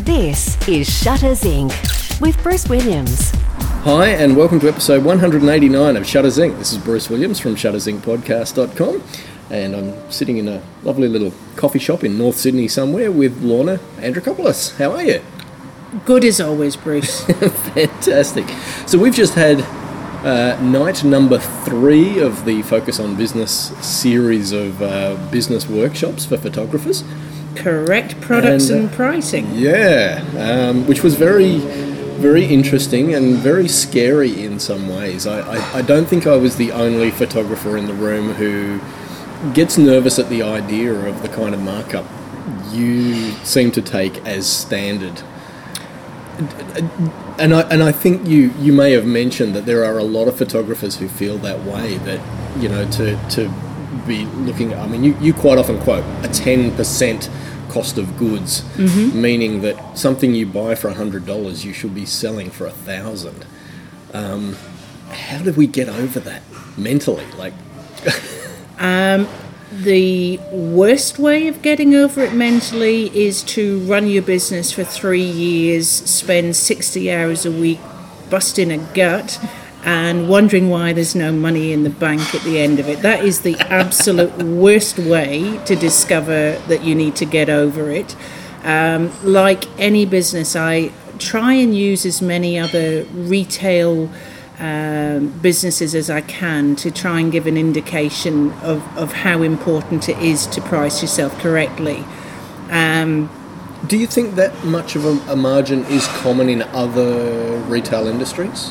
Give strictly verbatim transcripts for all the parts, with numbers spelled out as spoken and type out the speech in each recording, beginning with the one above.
This is Shutters Incorporated with Bruce Williams. Hi, and welcome to episode one hundred eighty-nine of Shutters Incorporated. This is Bruce Williams from shutters inc podcast dot com, and I'm sitting in a lovely little coffee shop in North Sydney somewhere with Lorna Andrikopoulos. How are you? Good as always, Bruce. Fantastic. So we've just had uh, night number three of the Focus on Business series of uh, business workshops for photographers. Correct products and, uh, and pricing. Yeah, um, which was very, very interesting and very scary in some ways. I, I, I don't think I was the only photographer in the room who gets nervous at the idea of the kind of markup you seem to take as standard. And I and I think you, you may have mentioned that there are a lot of photographers who feel that way, that, you know, to, to be looking at, I mean, you, you quite often quote a ten percent cost of goods, mm-hmm. meaning that something you buy for one hundred dollars you should be selling for one thousand dollars. Um, how did we get over that mentally? Like, um, the worst way of getting over it mentally is to run your business for three years, spend sixty hours a week busting a gut and wondering why there's no money in the bank at the end of it. That is the absolute worst way to discover that you need to get over it. Um, like any business, I try and use as many other retail um, businesses as I can to try and give an indication of, of how important it is to price yourself correctly. Um, Do you think that much of a, a margin is common in other retail industries?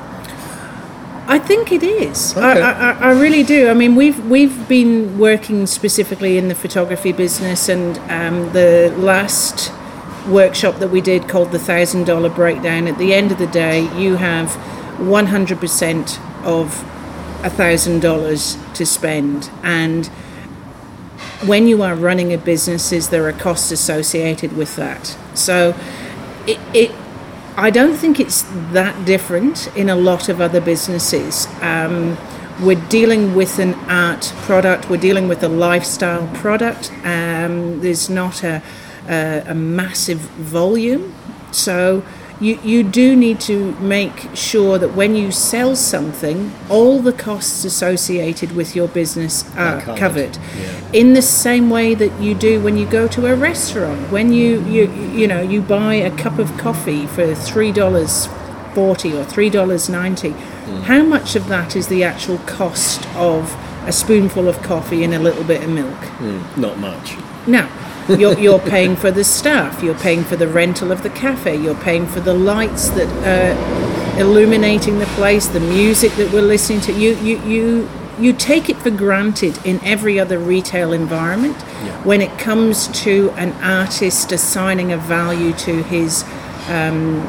I think it is. Okay. I, I, I really do. I mean, we've we've been working specifically in the photography business, and um, the last workshop that we did called the thousand dollar breakdown. At the end of the day, you have one hundred percent of a thousand dollars to spend, and when you are running a business, is there are costs associated with that. So, it. it I don't think it's that different in a lot of other businesses. Um, we're dealing with an art product, we're dealing with a lifestyle product. Um, there's not a, a, a massive volume. So you, you do need to make sure that when you sell something, all the costs associated with your business are covered. covered. Yeah. In the same way that you do when you go to a restaurant. When you, you, you know, you buy a cup of coffee for three dollars forty or three dollars ninety, mm. how much of that is the actual cost of a spoonful of coffee and a little bit of milk? Mm, not much. No. You're, you're paying for the staff, you're paying for the rental of the cafe, you're paying for the lights that are illuminating the place, the music that we're listening to. You you you, you take it for granted in every other retail environment. Yeah. When it comes to an artist assigning a value to his um,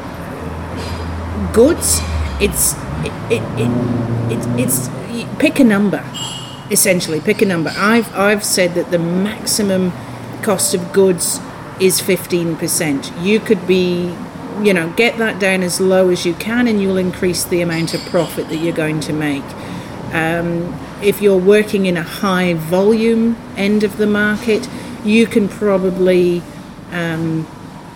goods, it's it, it, it, it, it's pick a number, essentially, pick a number. I've I've said that the maximum cost of goods is fifteen percent. You could be, you know, get that down as low as you can and you'll increase the amount of profit that you're going to make. Um, if you're working in a high volume end of the market, you can probably um,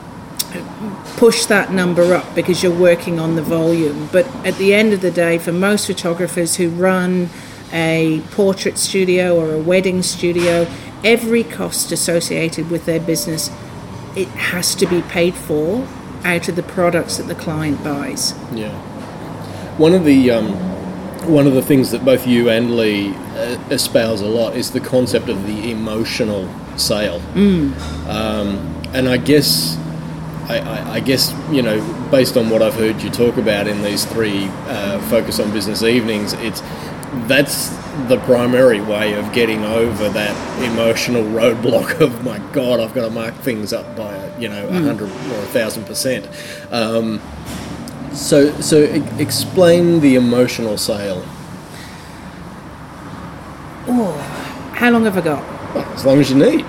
push that number up because you're working on the volume. But at the end of the day, for most photographers who run a portrait studio or a wedding studio, every cost associated with their business, it has to be paid for out of the products that the client buys. Yeah. One of the um, one of the things that both you and Lee uh, espouse a lot is the concept of the emotional sale. Mm. Um, and I guess, I, I, I guess you know, based on what I've heard you talk about in these three uh, Focus on Business evenings, it's that's the primary way of getting over that emotional roadblock of, my God, I've got to mark things up by, you know, a hundred mm. or a thousand percent. Um, so, so e- explain the emotional sale. Oh, how long have I got? Well, as long as you need.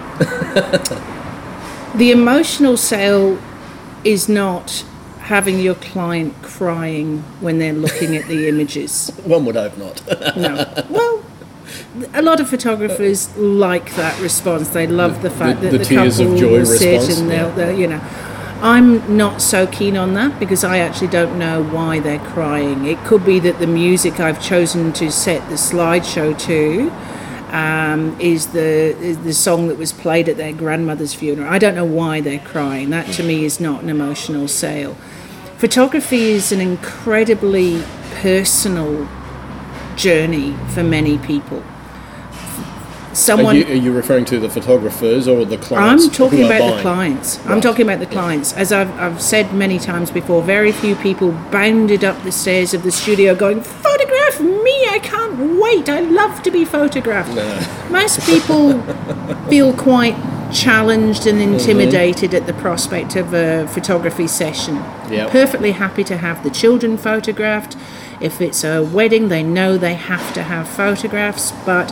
The emotional sale is not having your client crying when they're looking at the images. One would hope not. No. Well, a lot of photographers like that response. They love the fact the, that the, the tears couple of joy will sit response, and they'll, yeah. they'll, you know. I'm not so keen on that because I actually don't know why they're crying. It could be that the music I've chosen to set the slideshow to um, is the is the song that was played at their grandmother's funeral. I don't know why they're crying. That to me is not an emotional sale. Photography is an incredibly personal journey for many people. Someone, are, you, are you referring to the photographers or the clients? I'm talking who are about buying? the clients. Right. I'm talking about the clients. As I've, I've said many times before, very few people bounded up the stairs of the studio going, photograph me, I can't wait, I love to be photographed. No. Most people feel quite challenged and intimidated mm-hmm. at the prospect of a photography session. Yep. Perfectly happy to have the children photographed. If it's a wedding, they know they have to have photographs, but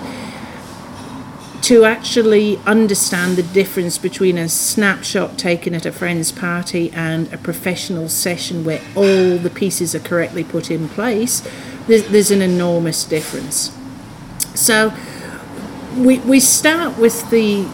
to actually understand the difference between a snapshot taken at a friend's party and a professional session where all the pieces are correctly put in place, there's, there's an enormous difference. So we, we start with the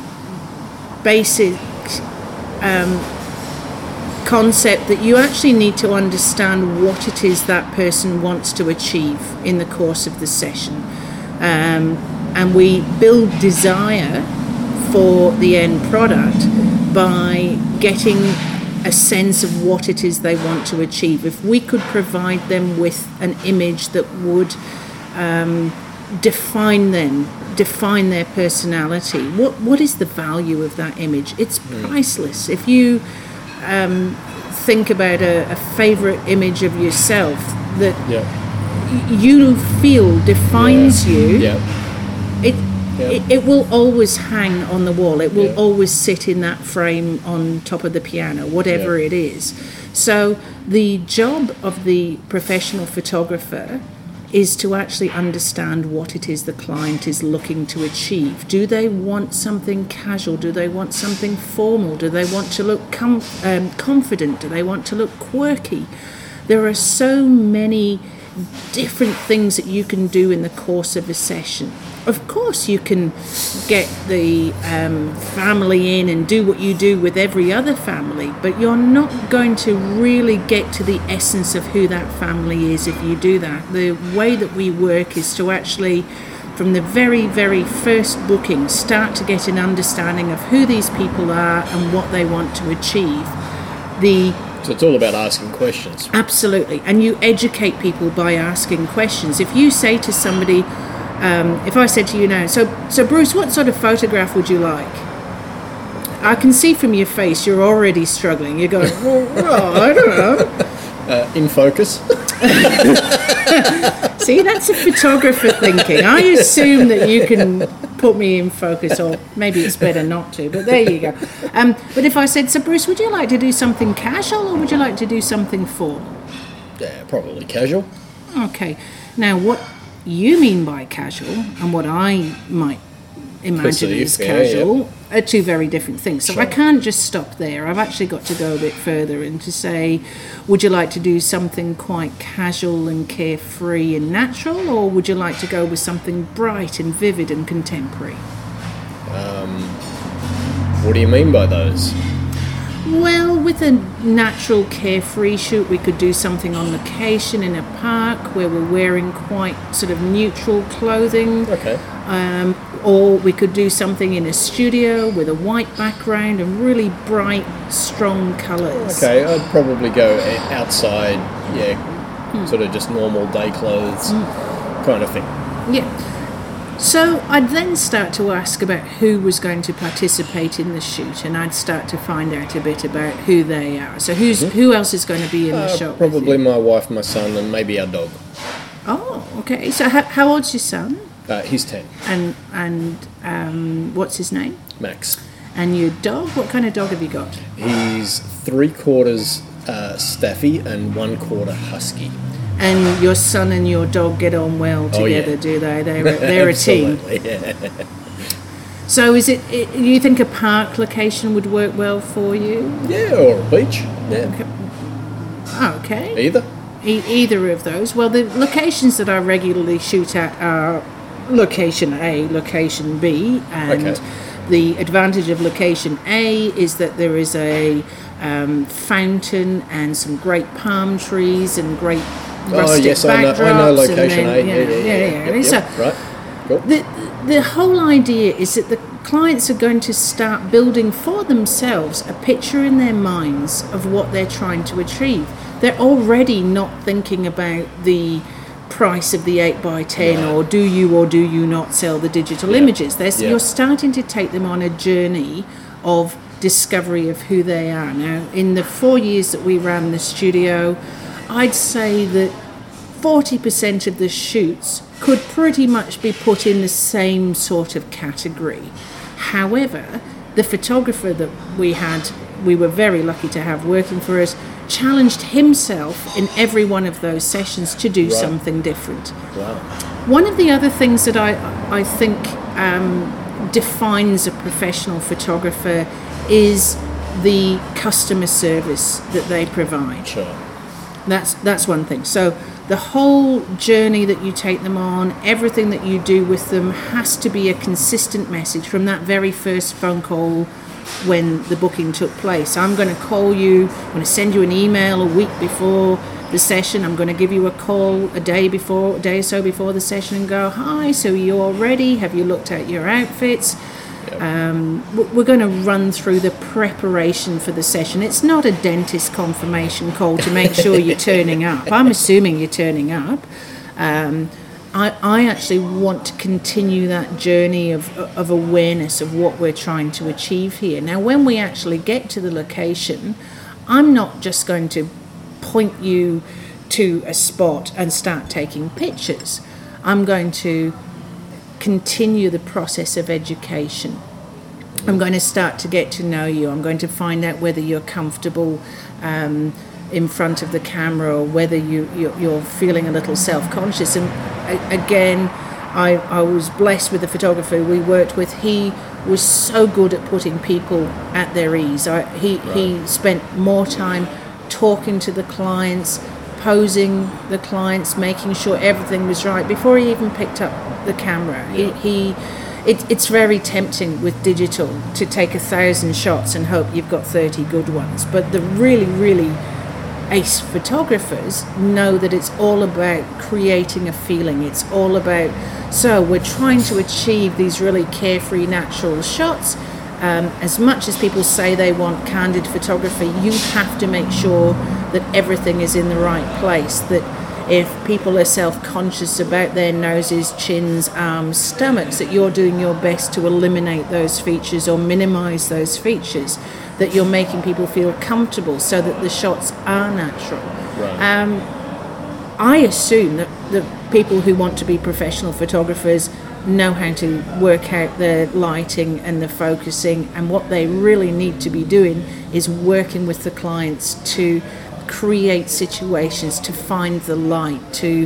basic um, concept that you actually need to understand what it is that person wants to achieve in the course of the session. Um, and we build desire for the end product by getting a sense of what it is they want to achieve. If we could provide them with an image that would um, define them, define their personality, what what is the value of that image? It's priceless. If you um, think about a, a favourite image of yourself that yeah. y- you feel defines yeah. you, yeah. It, yeah. it it will always hang on the wall. It will yeah. always sit in that frame on top of the piano, whatever yeah. it is. So the job of the professional photographer is to actually understand what it is the client is looking to achieve. Do they want something casual? Do they want something formal? Do they want to look com- um, confident? Do they want to look quirky? There are so many different things that you can do in the course of a session. Of course you can get the um, family in and do what you do with every other family, but you're not going to really get to the essence of who that family is if you do that. The way that we work is to actually, from the very, very first booking, start to get an understanding of who these people are and what they want to achieve. The So it's all about asking questions. Absolutely. And you educate people by asking questions. If you say to somebody, um, if I said to you now, so so Bruce, what sort of photograph would you like? I can see from your face you're already struggling. You're going, well, well I don't know. Uh, in focus. See, that's a photographer thinking. I assume that you can put me in focus, or maybe it's better not to, but there you go. Um, but if I said, so Bruce, would you like to do something casual or would you like to do something formal? Yeah, probably casual. Okay. Now, what you mean by casual and what I might imagine Perceive, as yeah, casual yeah. are two very different things. So Sure. I can't just stop there. I've actually got to go a bit further and to say, would you like to do something quite casual and carefree and natural, or would you like to go with something bright and vivid and contemporary? What do you mean by those? Well, with a natural carefree shoot, we could do something on location in a park where we're wearing quite sort of neutral clothing. Okay. Um, or we could do something in a studio with a white background and really bright, strong colours. Okay, I'd probably go outside, yeah, sort of just normal day clothes kind of thing. Yeah. So I'd then start to ask about who was going to participate in the shoot, and I'd start to find out a bit about who they are. So who's Mm-hmm. who else is going to be in the Uh, shot? probably with you? my wife, my son, and maybe our dog. Oh, okay. So how, how old's your son? Uh, he's ten. And and um, what's his name? Max. And your dog? What kind of dog have you got? He's three quarters uh, Staffy and one quarter Husky. And your son and your dog get on well Oh, yeah. together, do they? They're a, they're a team. Absolutely, yeah. So is it, it? You think a park location would work well for you? Yeah, or a beach. Yeah, Okay. either. E- either of those. Well, the locations that I regularly shoot at are location A, location B, and Okay. the advantage of location A is that there is a um, fountain and some great palm trees and great rustic oh yes, I know, I know location. Then, yeah, yeah, yeah, yeah. yeah, yeah. Yep, So yep, right. Cool. the the whole idea is that the clients are going to start building for themselves a picture in their minds of what they're trying to achieve. They're already not thinking about the price of the eight by ten Right. or do you or do you not sell the digital Yeah. images. They're, Yeah. You're starting to take them on a journey of discovery of who they are. Now, in the four years that we ran the studio, I'd say that forty percent of the shoots could pretty much be put in the same sort of category. However, the photographer that we had, we were very lucky to have working for us, challenged himself in every one of those sessions to do Right. something different. Wow. One of the other things that I, I think um, defines a professional photographer is the customer service that they provide. Sure. That's that's one thing. So the whole journey that you take them on, everything that you do with them has to be a consistent message from that very first phone call when the booking took place. I'm going to call you, I'm going to send you an email a week before the session. I'm going to give you a call a day before, a day or so before the session and go, hi, so you're all ready? Have you looked at your outfits? Yep. Um, we're going to run through the preparation for the session. It's not a dentist confirmation call to make sure you're turning up. I'm assuming you're turning up. Um, I, I actually want to continue that journey of, of awareness of what we're trying to achieve here. Now, when we actually get to the location, I'm not just going to point you to a spot and start taking pictures. I'm going to continue the process of education. I'm going to start to get to know you. I'm going to find out whether you're comfortable um, in front of the camera or whether you, you're, you're feeling a little self-conscious. And a- again, I, I was blessed with the photographer we worked with. He was so good at putting people at their ease. I, he, Right. he spent more time talking to the clients, posing the clients, making sure everything was right before he even picked up the camera. Yeah. He, he it, it's very tempting with digital to take a thousand shots and hope you've got thirty good ones. But the really, really ace photographers know that it's all about creating a feeling. It's all about, so we're trying to achieve these really carefree, natural shots. Um, as much as people say they want candid photography, you have to make sure that everything is in the right place, that if people are self-conscious about their noses, chins, arms, stomachs, that you're doing your best to eliminate those features or minimize those features, that you're making people feel comfortable so that the shots are natural. Right. Um, I assume that the people who want to be professional photographers know how to work out the lighting and the focusing, and what they really need to be doing is working with the clients to create situations, to find the light, to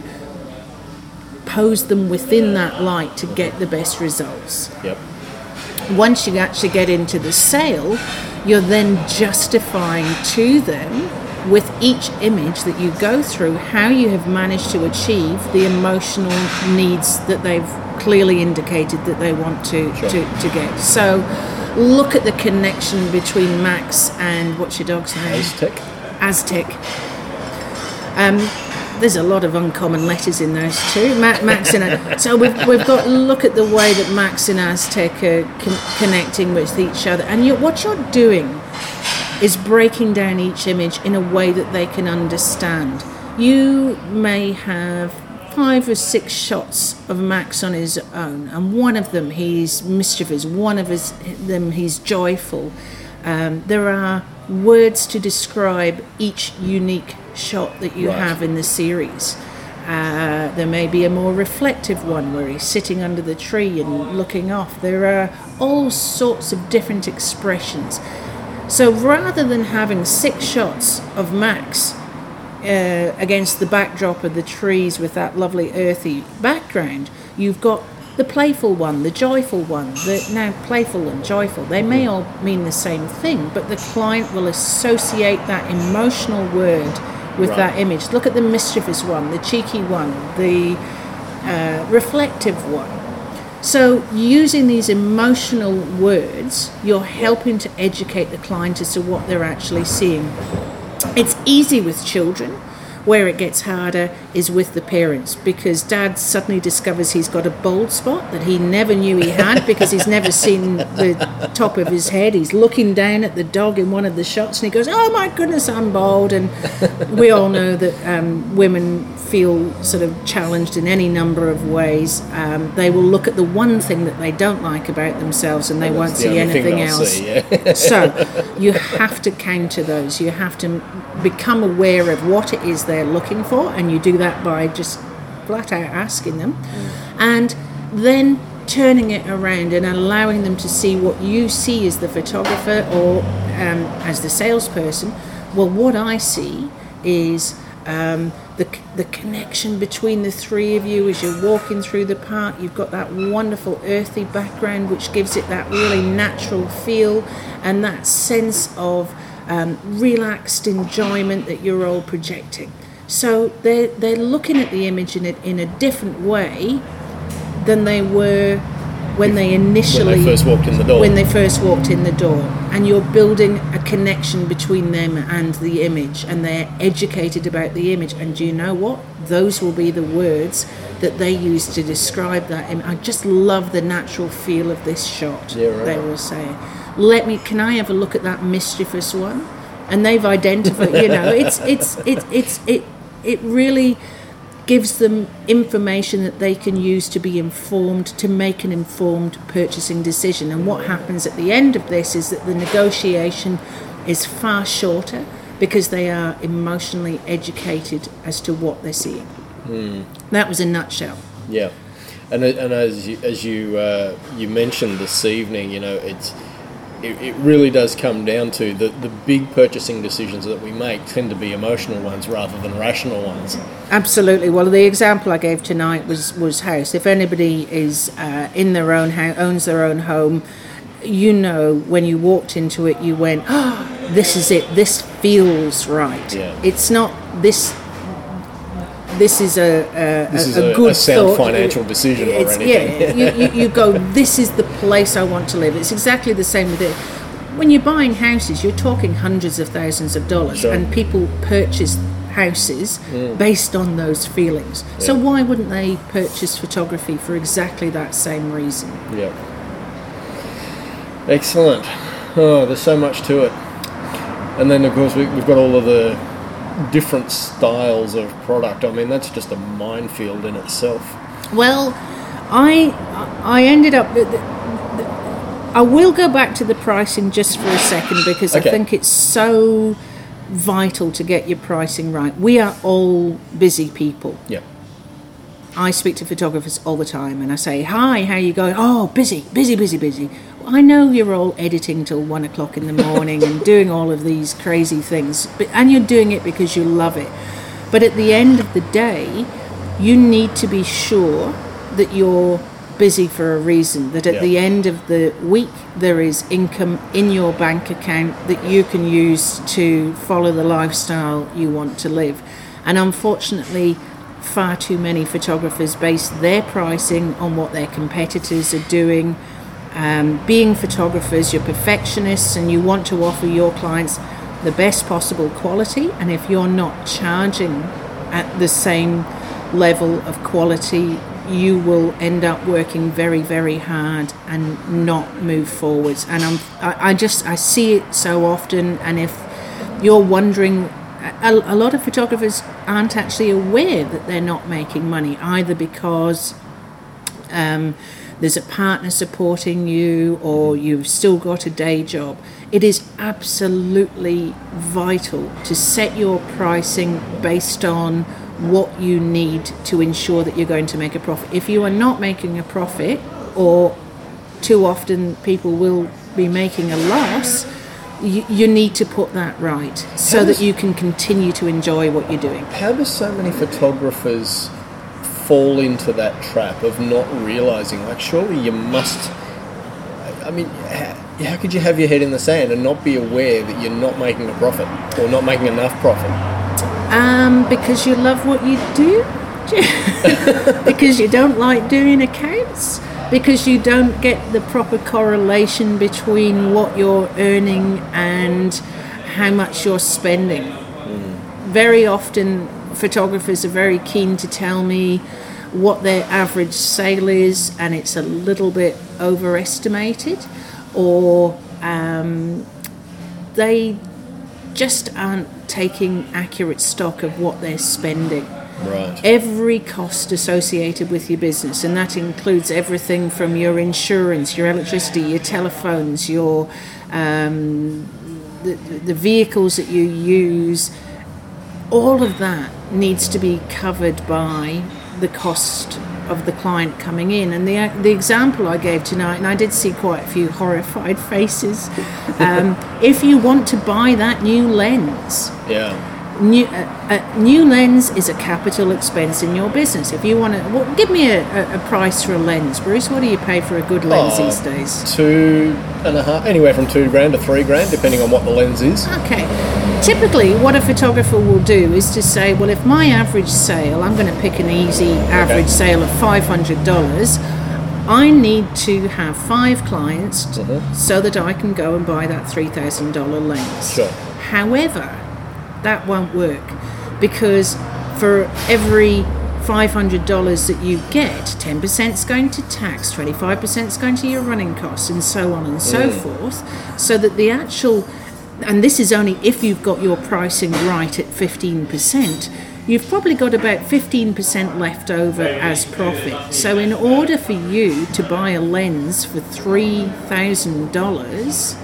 pose them within that light to get the best results. Yep. Once you actually get into the sale, you're then justifying to them with each image that you go through how you have managed to achieve the emotional needs that they've clearly indicated that they want to, Sure. to, to get. So look at the connection between Max and, what's your dog's name? Aztec. Aztec. Um, there's a lot of uncommon letters in those two. Ma- Max and so we've we've got to look at the way that Max and Aztec are con- connecting with each other, and you, what you're doing is breaking down each image in a way that they can understand. You may have five or six shots of Max on his own, and one of them he's mischievous, one of his, them he's joyful. Um, there are words to describe each unique shot that you Right. have in the series. Uh, there may be a more reflective one where he's sitting under the tree and looking off. There are all sorts of different expressions. So rather than having six shots of Max uh, against the backdrop of the trees with that lovely earthy background, you've got the playful one, the joyful one. The, now, playful and joyful, they may all mean the same thing, but the client will associate that emotional word with Right. that image. Look at the mischievous one, the cheeky one, the uh, reflective one. So using these emotional words, you're helping to educate the client as to what they're actually seeing. It's easy with children. Where it gets harder is with the parents, because dad suddenly discovers he's got a bald spot that he never knew he had because he's never seen the top of his head. He's looking down at the dog in one of the shots and he goes, oh my goodness, I'm bald. And we all know that um, women feel sort of challenged in any number of ways. Um, they will look at the one thing that they don't like about themselves and they That's won't the see only thing anything they'll else. see, yeah. So you have to counter those. You have to become aware of what it is they're looking for, and you do that by just flat out asking them, mm. and then turning it around and allowing them to see what you see as the photographer or um, as the salesperson. Well, what I see is um, the the connection between the three of you as you're walking through the park. You've got that wonderful earthy background which gives it that really natural feel and that sense of um, relaxed enjoyment that you're all projecting. So they're, they're looking at the image in a, in a different way than they were when they initially... When they first walked in the door. When they first walked in the door. And you're building a connection between them and the image, and they're educated about the image. And do you know what? Those will be the words that they use to describe that image. I just love the natural feel of this shot, yeah, right. They will say. Let me, can I have a look at that mischievous one? And they've identified, you know, it's it's it it's it it really gives them information that they can use to be informed, to make an informed purchasing decision. And what happens at the end of this is that the negotiation is far shorter because they are emotionally educated as to what they're seeing. Mm. That was a nutshell. Yeah, and and as you, as you uh, you mentioned this evening, you know, it's. It really does come down to the, the big purchasing decisions that we make tend to be emotional ones rather than rational ones. Absolutely. Well, the example I gave tonight was, was house. If anybody is uh, in their own house, owns their own home, you know when you walked into it, you went, oh, this is it. This feels right. Yeah. It's not this... This is a, a, this is a, a good a sound thought. financial decision it's, or anything. Yeah, you, you, you go, this is the place I want to live. It's exactly the same with it. When you're buying houses, you're talking hundreds of thousands of dollars, sure. And people purchase houses mm. based on those feelings. Yeah. So why wouldn't they purchase photography for exactly that same reason? Yeah. Excellent. Oh, there's so much to it. And then, of course, we, we've got all of the different styles of product. I mean, that's just a minefield in itself. Well, I I ended up... I will go back to the pricing just for a second because okay. I think it's so vital to get your pricing right. We are all busy people. Yeah. I speak to photographers all the time and I say, hi, how are you going? Oh, busy, busy, busy, busy. Well, I know you're all editing till one o'clock in the morning and doing all of these crazy things, but, and you're doing it because you love it. But at the end of the day, you need to be sure that you're busy for a reason, that at yeah. the end of the week there is income in your bank account that you can use to follow the lifestyle you want to live. And unfortunately, far too many photographers base their pricing on what their competitors are doing. Um, being photographers, you're perfectionists and you want to offer your clients the best possible quality, and if you're not charging at the same level of quality, you will end up working very, very hard and not move forwards. And I'm, I, I just, I see it so often. And if you're wondering, a, a lot of photographers aren't actually aware that they're not making money, either because um, there's a partner supporting you or you've still got a day job. It is absolutely vital to set your pricing based on what you need to ensure that you're going to make a profit. If you are not making a profit, or too often people will be making a loss, you, you need to put that right so how that does, you can continue to enjoy what you're doing. How do so many photographers fall into that trap of not realizing, like, surely you must, I mean, how, how could you have your head in the sand and not be aware that you're not making a profit or not making enough profit? Um, because you love what you do? Because you don't like doing accounts? because you don't get the proper correlation between what you're earning and how much you're spending. Mm. Very often photographers are very keen to tell me what their average sale is, and it's a little bit overestimated, or um, they just aren't taking accurate stock of what they're spending. Right. Every cost associated with your business, and that includes everything from your insurance, your electricity, your telephones, your um, the, the vehicles that you use, all of that needs to be covered by the cost of the client coming in. And the the example I gave tonight, and I did see quite a few horrified faces, um, if you want to buy that new lens, yeah. New, uh, a new lens is a capital expense in your business. If you want to, well, give me a, a, a price for a lens, Bruce. What do you pay for a good lens oh, these days? Two and a half, anywhere from two grand to three grand, depending on what the lens is. Okay. Typically, what a photographer will do is to say, well, if my average sale, I'm going to pick an easy average okay. sale of five hundred dollars, I need to have five clients t- mm-hmm. so that I can go and buy that three thousand dollars lens. Sure. However, that won't work, because for every five hundred dollars that you get, ten percent is going to tax, twenty-five percent is going to your running costs, and so on and so mm. forth, so that the actual, and this is only if you've got your pricing right at fifteen percent, you've probably got about fifteen percent left over as profit. So in order for you to buy a lens for three thousand dollars,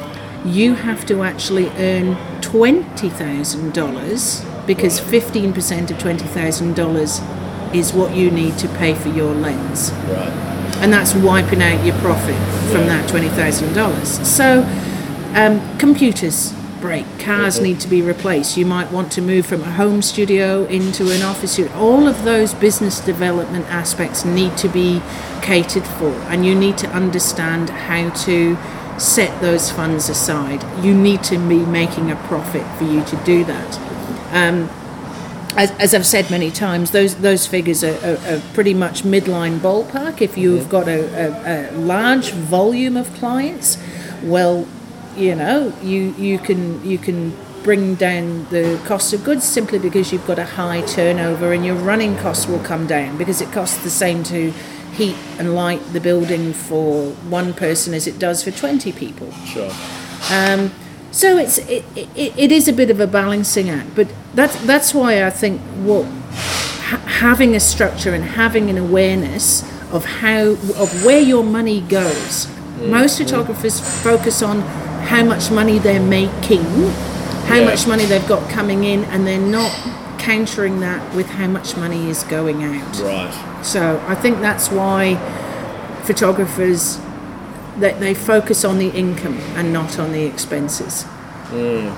you have to actually earn twenty thousand dollars, because fifteen percent of twenty thousand dollars is what you need to pay for your lens. Right. And that's wiping out your profit from yeah. that twenty thousand dollars. So um, computers break, cars mm-hmm. need to be replaced. You might want to move from a home studio into an office studio. All of those business development aspects need to be catered for, and you need to understand how to set those funds aside. You need to be making a profit for you to do that. Um, as, as I've said many times, those those figures are, are, are pretty much midline ballpark. If you've got a, a, a large volume of clients, well, you know, you you can you can bring down the cost of goods simply because you've got a high turnover, and your running costs will come down because it costs the same to heat and light the building for one person as it does for twenty people. Sure. Um, so it's it, it, it is a bit of a balancing act, but that's that's why I think what ha- having a structure and having an awareness of how of where your money goes. Mm. Most photographers mm. focus on how much money they're making, how yeah. much money they've got coming in, and they're not countering that with how much money is going out. Right. So I think that's why photographers, that they focus on the income and not on the expenses. Mm.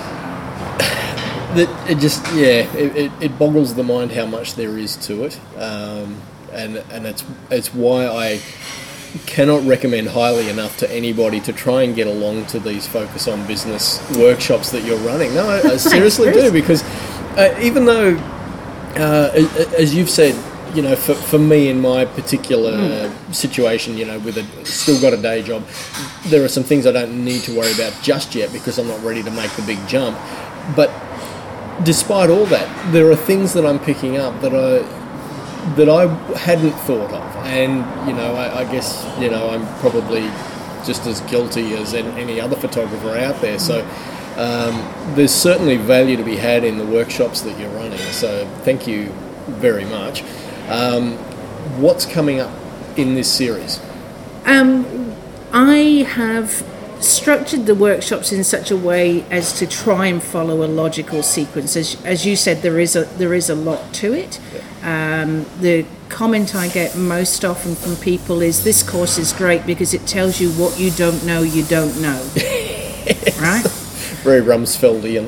That it just yeah it, it, it boggles the mind how much there is to it, um, and and it's it's why I cannot recommend highly enough to anybody to try and get along to these focus on business workshops that you're running. No, I, I seriously do, because uh, even though uh, as you've said, you know, for, for me in my particular mm. situation, you know, with a still got a day job, there are some things I don't need to worry about just yet because I'm not ready to make the big jump. But despite all that, there are things that I'm picking up that I that I hadn't thought of, and you know, I, I guess you know I'm probably just as guilty as any other photographer out there. So um, there's certainly value to be had in the workshops that you're running. So thank you very much. Um, what's coming up in this series? Um, I have structured the workshops in such a way as to try and follow a logical sequence. As, as you said, there is a there is a lot to it. Yeah. Um, the comment I get most often from people is, "This course is great because it tells you what you don't know you don't know." Right? Very Rumsfeldian.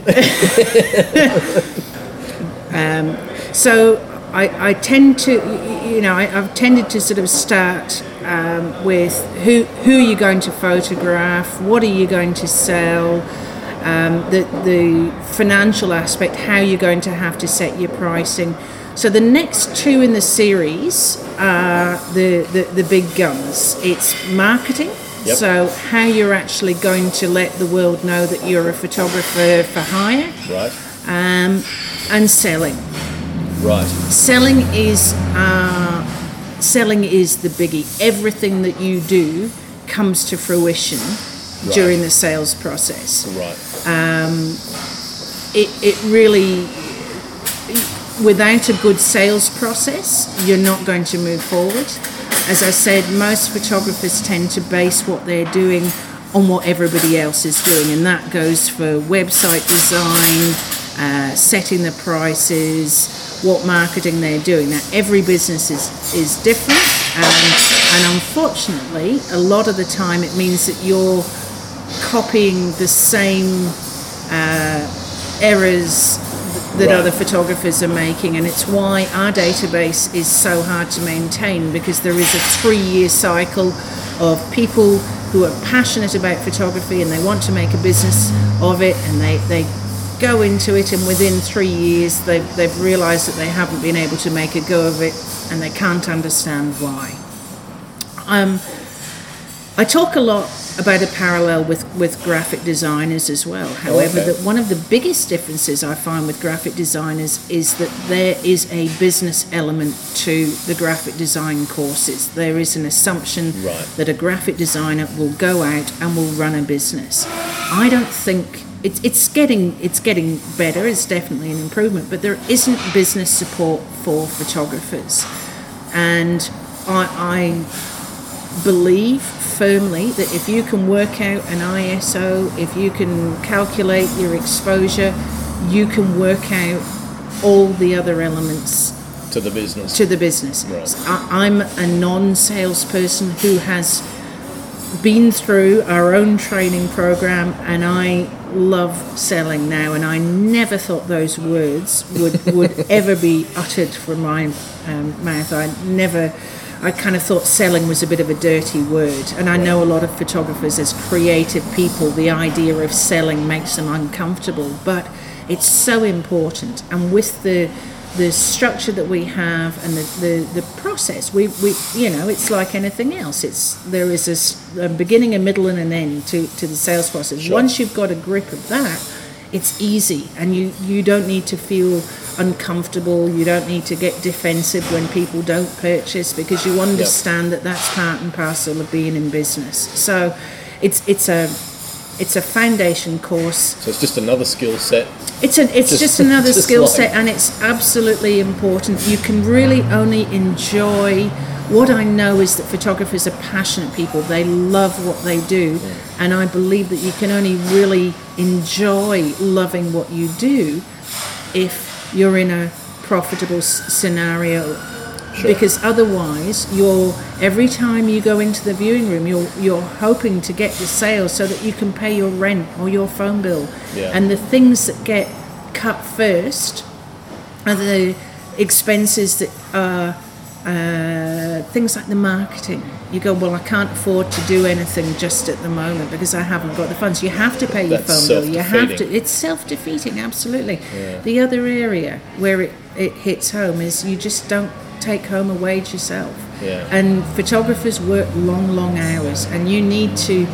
um, so I, I tend to, you know, I, I've tended to sort of start um, with who who are you going to photograph, what are you going to sell, um, the the financial aspect, how you're going to have to set your pricing. So the next two in the series are the, the, the big guns. It's marketing, Yep. so how you're actually going to let the world know that you're a photographer for hire, Right. um, and selling. Right. Selling is uh, selling is the biggie. Everything that you do comes to fruition Right. during the sales process. Right. It it really, without a good sales process, you're not going to move forward. As I said, most photographers tend to base what they're doing on what everybody else is doing, and that goes for website design, uh, setting the prices, what marketing they're doing. Now, every business is, is different, and, and unfortunately, a lot of the time it means that you're copying the same uh, errors that Right. other photographers are making, and it's why our database is so hard to maintain, because there is a three-year cycle of people who are passionate about photography and they want to make a business of it, and they, they go into it, and within three years they've, they've realised that they haven't been able to make a go of it, and they can't understand why. Um, I talk a lot about a parallel with, with graphic designers as well. However, Okay. that one of the biggest differences I find with graphic designers is that there is a business element to the graphic design courses. There is an assumption Right. that a graphic designer will go out and will run a business. I don't think it's it's getting it's getting better. It's definitely an improvement, but there isn't business support for photographers, and I. I believe firmly that if you can work out an I S O, if you can calculate your exposure, you can work out all the other elements To the business. to the business. Right. So I, I'm a non-salesperson who has been through our own training program, and I love selling now, and I never thought those words would, would ever be uttered from my um, mouth. I never I kind of thought selling was a bit of a dirty word, and I know a lot of photographers, as creative people, the idea of selling makes them uncomfortable, but it's so important. And with the the structure that we have and the, the, the process, we, we you know, it's like anything else. It's there is a, s- a beginning, a middle, and an end to, to the sales process. Sure. Once you've got a grip of that, it's easy, and you, you don't need to feel uncomfortable. You don't need to get defensive when people don't purchase, because you understand that that's part and parcel of being in business. So it's it's a it's a foundation course. So it's just another skill set. It's a, it's Just- just, another just skill like- set, and it's absolutely important. You can really only enjoy. What I know is that photographers are passionate people. They love what they do, and I believe that you can only really enjoy loving what you do if you're in a profitable s- scenario. Sure. Because otherwise, you're every time you go into the viewing room, you're you're hoping to get the sale so that you can pay your rent or your phone bill. Yeah. And the things that get cut first are the expenses that are uh, things like the marketing. You go, well, I can't afford to do anything just at the moment because I haven't got the funds. You have to pay your That's phone bill. You have to. self-defeating. It's self-defeating, absolutely. Yeah. The other area where it, it hits home is you just don't take home a wage yourself. Yeah. And photographers work long, long hours, and you need to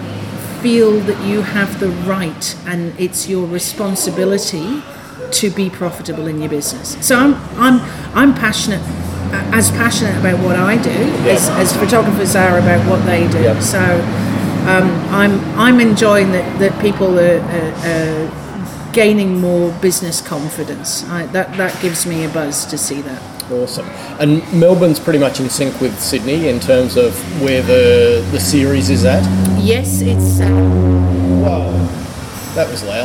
feel that you have the right and it's your responsibility to be profitable in your business. So I'm I'm I'm passionate, as passionate about what I do as, as photographers are about what they do. Yeah. So um, I'm I'm enjoying that, that people are, are, are gaining more business confidence. I, that that gives me a buzz to see that. Awesome. And Melbourne's pretty much in sync with Sydney in terms of where the the series is at. Yes, it's uh, Wow, that was loud.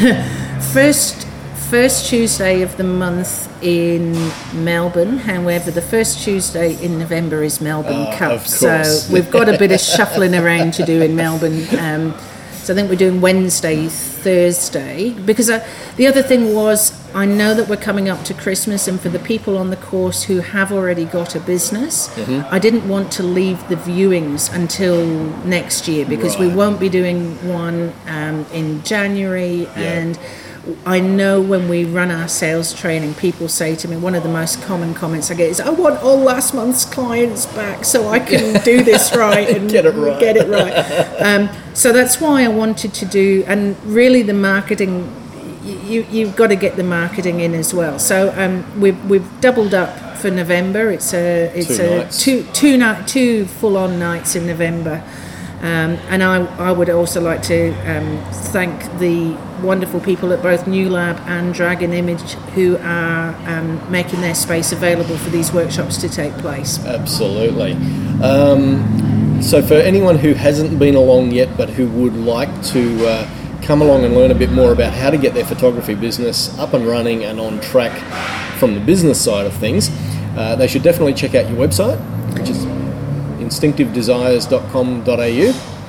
first first Tuesday of the month in Melbourne. However, the first Tuesday in November is Melbourne Oh, Cup, of course. so we've got a bit of shuffling around to do in Melbourne. Um, so I think we're doing Wednesday, Thursday, because I, the other thing was I know that we're coming up to Christmas, and for the people on the course who have already got a business, Mm-hmm. I didn't want to leave the viewings until next year because we Right. won't be doing one um, in January, Yeah. and I know when we run our sales training, people say to me, one of the most common comments I get is, I want all last month's clients back so I can do this right and get it right. Get it right. Um, so that's why I wanted to do, and really the marketing, you, you've got to get the marketing in as well. So um, we've, we've doubled up for November. It's a it's two a nights. two two night two full on nights in November. Um, and I, I would also like to um, thank the wonderful people at both New Lab and Dragon Image who are um, making their space available for these workshops to take place. Absolutely. Um, so for anyone who hasn't been along yet but who would like to uh, come along and learn a bit more about how to get their photography business up and running and on track from the business side of things, uh, they should definitely check out your website, which is instinctive desires dot com dot a u,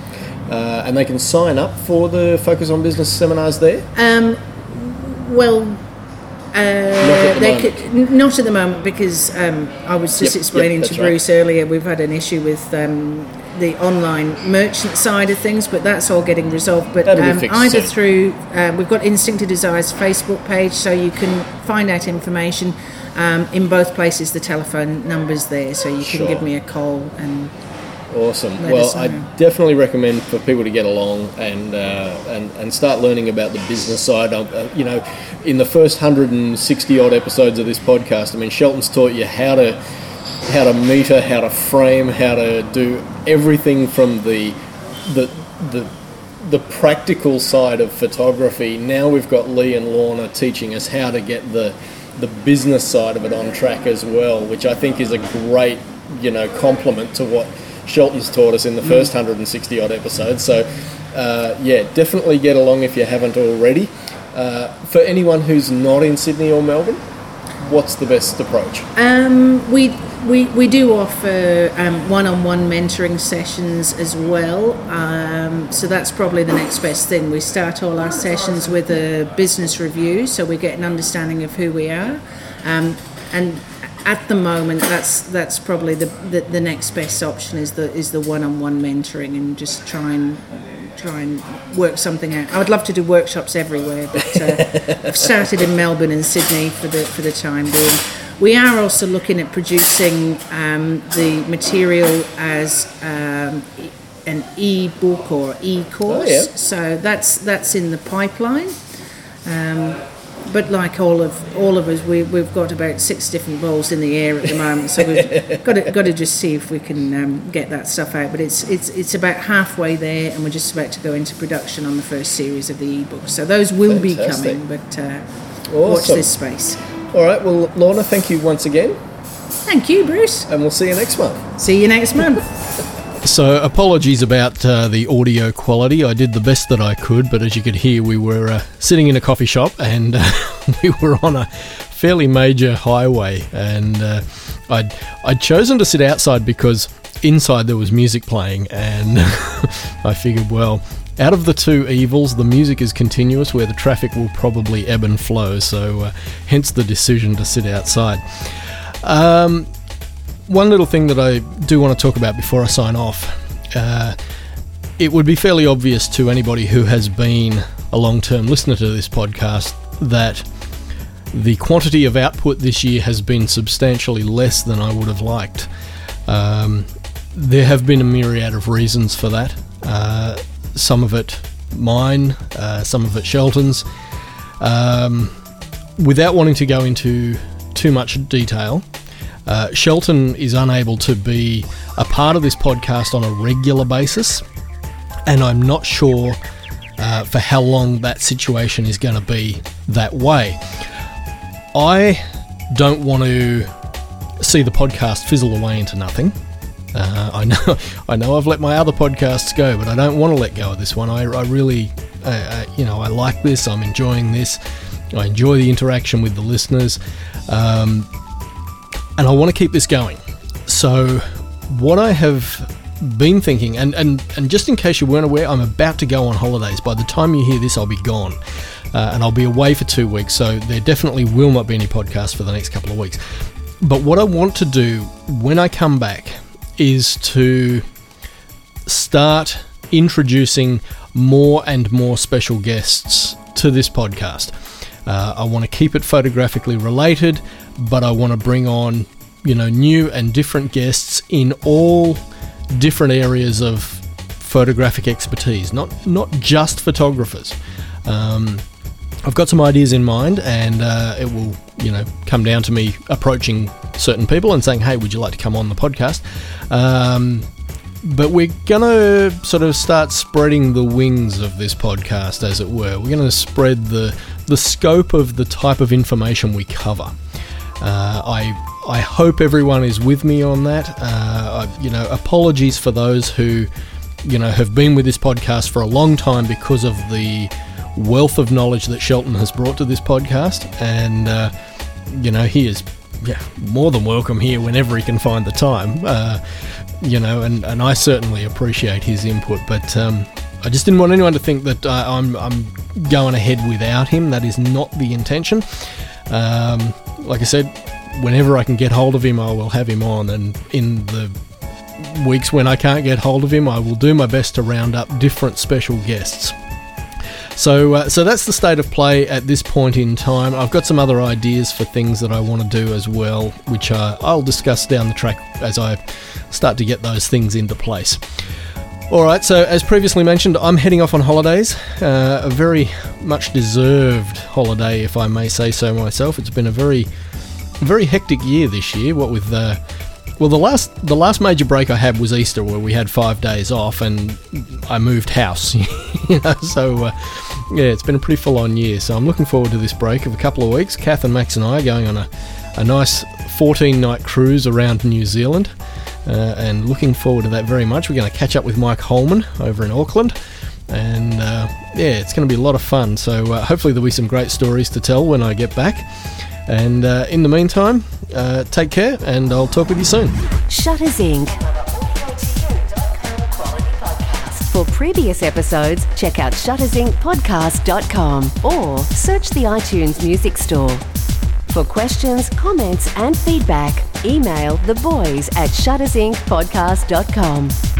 uh, and they can sign up for the Focus on Business seminars there. Um, well, uh, at the they moment. could, n- not at the moment because um, I was just Yep, explaining yep, to that's right. Bruce earlier, we've had an issue with um, the online merchant side of things, but that's all getting resolved. But That'll be um, fixed either soon. through, uh, we've got Instinctive Desires Facebook page, so you can find out information. Um, in both places, the telephone number's there, so you can Sure. give me a call. And Awesome. Let Well, us I know. definitely recommend for people to get along and uh, and and start learning about the business side. Of, uh, you know, in the first one hundred sixty odd episodes of this podcast, I mean, Shelton's taught you how to how to meter, how to frame, how to do everything from the the the the practical side of photography. Now we've got Lee and Lorna teaching us how to get the the business side of it on track as well, which I think is a great, you know, compliment to what Shelton's taught us in the first one hundred sixty odd episodes. So uh, yeah, definitely get along if you haven't already. Uh, for anyone who's not in Sydney or Melbourne, what's the best approach? Um, we we we do offer um, one-on-one mentoring sessions as well. Um, so that's probably the next best thing. We start all our sessions with a business review, so we get an understanding of who we are, um, and at the moment, that's that's probably the, the the next best option is the is the one-on-one mentoring, and just try and try and work something out. I would love to do workshops everywhere, but uh, I've started in Melbourne and Sydney for the for the time being. We are also looking at producing um, the material as um, e- an e-book or e-course. Oh, yeah. So that's that's in the pipeline. Um, but like all of all of us, we, we've got about six different balls in the air at the moment. So we've got to got to just see if we can um, get that stuff out. But it's it's it's about halfway there, and we're just about to go into production on the first series of the e-books. So those will Fantastic. be coming. But uh, Awesome. watch this space. All right, well, Lorna, thank you once again, Thank you, Bruce. and we'll see you next month. See you next month. So apologies about uh, the audio quality. I did the best that I could, but as you could hear, we were uh, sitting in a coffee shop and uh, we were on a fairly major highway, and uh, I'd, I'd chosen to sit outside because inside there was music playing, and I figured, well, out of the two evils, the music is continuous where the traffic will probably ebb and flow, so uh, hence the decision to sit outside. Um... One little thing that I do want to talk about before I sign off, uh, it would be fairly obvious to anybody who has been a long-term listener to this podcast that the quantity of output this year has been substantially less than I would have liked. Um, there have been a myriad of reasons for that. Uh, some of it mine, uh, some of it Shelton's. Um, without wanting to go into too much detail, Uh, Shelton is unable to be a part of this podcast on a regular basis, and I'm not sure uh, for how long that situation is going to be that way. I don't want to see the podcast fizzle away into nothing. Uh, I know, I know, I've let my other podcasts go, but I don't want to let go of this one. I, I really, uh, uh, you know, I like this. I'm enjoying this. I enjoy the interaction with the listeners. Um, And I want to keep this going. So what I have been thinking, and, and, and just in case you weren't aware, I'm about to go on holidays. By the time you hear this, I'll be gone. Uh, and I'll be away for two weeks, so there definitely will not be any podcast for the next couple of weeks. But what I want to do when I come back is to start introducing more and more special guests to this podcast. Uh, I want to keep it photographically related, but I want to bring on, you know, new and different guests in all different areas of photographic expertise, not not just photographers. Um, I've got some ideas in mind, and uh, it will, you know, come down to me approaching certain people and saying, "Hey, would you like to come on the podcast?" Um, But we're going to sort of start spreading the wings of this podcast, as it were. We're going to spread the the scope of the type of information we cover. Uh, I I hope everyone is with me on that. Uh, I, you know, apologies for those who, you know, have been with this podcast for a long time because of the wealth of knowledge that Shelton has brought to this podcast. And, uh, you know, he is yeah, more than welcome here whenever he can find the time. Uh, you know, and, and I certainly appreciate his input, but um, I just didn't want anyone to think that I, I'm I'm going ahead without him. That is not the intention. Um, like I said, whenever I can get hold of him, I will have him on, and in the weeks when I can't get hold of him, I will do my best to round up different special guests. So uh, so that's the state of play at this point in time. I've got some other ideas for things that I want to do as well, which uh, I'll discuss down the track as I start to get those things into place. Alright, so as previously mentioned, I'm heading off on holidays, uh, a very much deserved holiday, if I may say so myself. It's been a very, very hectic year this year, what with the... Well, the last the last major break I had was Easter, where we had five days off, and I moved house. you know, so uh, yeah, it's been a pretty full-on year. So I'm looking forward to this break of a couple of weeks. Kath and Max and I are going on a, a nice fourteen-night cruise around New Zealand, uh, and looking forward to that very much. We're going to catch up with Mike Holman over in Auckland, and uh, yeah, it's going to be a lot of fun. So uh, hopefully there'll be some great stories to tell when I get back. And uh, in the meantime, uh, take care, and I'll talk with you soon. Shutters Incorporated. For previous episodes, check out shutters inc podcast dot com or search the iTunes Music Store. For questions, comments, and feedback, email the boys at shutters inc podcast dot com.